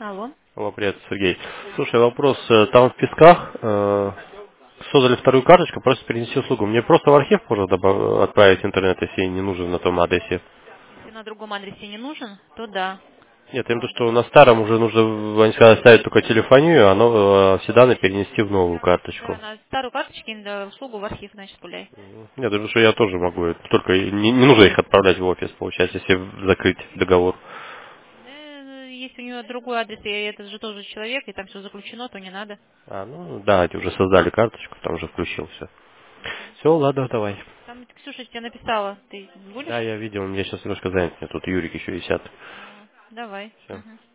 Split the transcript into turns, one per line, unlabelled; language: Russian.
Алло.
Алло, привет, Сергей. Слушай, вопрос. Там в Песках создали вторую карточку, просто перенести услугу. Мне просто в архив можно отправить интернет, если не нужен на том адресе.
Если на другом адресе не нужен, то да.
Нет, я имею в виду, что на старом уже нужно, они сказали, ставить только телефонию, а все данные перенести в новую
Да,
карточку.
на старую карточку услугу в архив, значит, гуляй.
Нет, я думаю, что я тоже могу. Только не нужно их отправлять в офис, получается, если закрыть договор.
Если у него другой адрес, и это же тоже человек, и там все заключено, то не надо.
Ну да, эти уже создали карточку, там уже включил все. Все, ладно, давай.
Там Ксюша тебе написала. Ты
Да,
будешь?
я видел, у меня сейчас немножко занят, мне тут Юрик еще висят.
Давай.
Все.
Мгм.